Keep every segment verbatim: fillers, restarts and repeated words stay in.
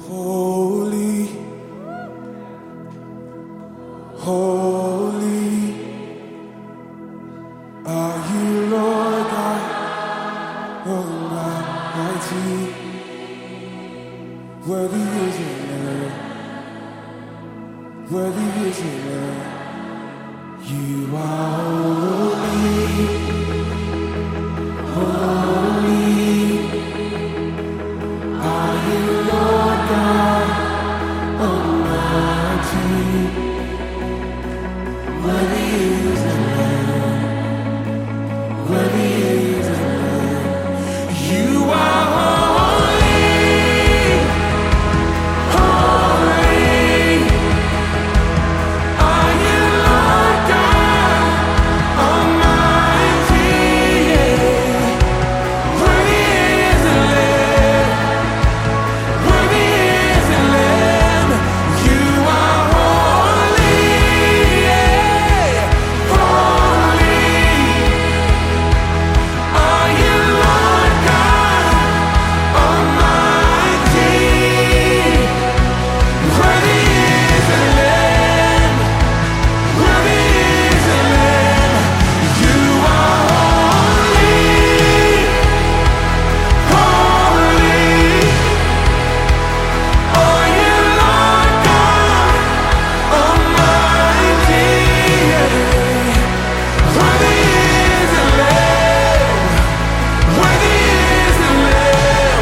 Holy, holy are you, Lord God Almighty. Worthy is your name, worthy is your name. You are holy, holy are you, Lord God Almighty. Worthy is the Lamb, worthy is the Lamb. You are holy, holy are you, Lord God Almighty. Worthy is the Lamb, worthy is the Lamb. You are holy, holy are you, Lord God Almighty. Worthy is the Lamb, worthy is the Lamb. You are holy, holy are you, Lord God Almighty. Worthy is the Lamb, worthy is the Lamb.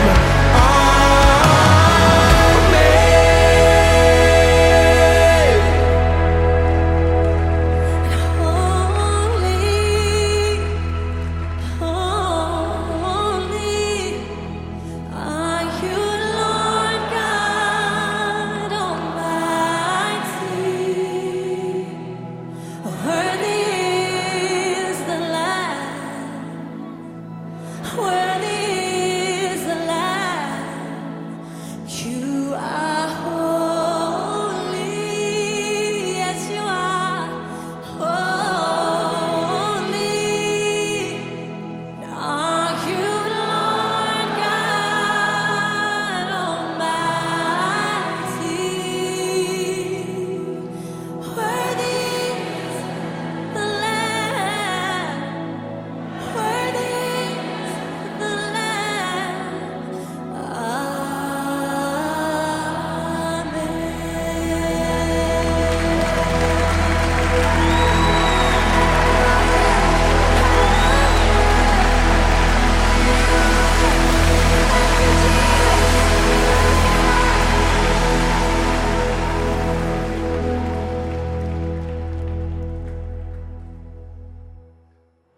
You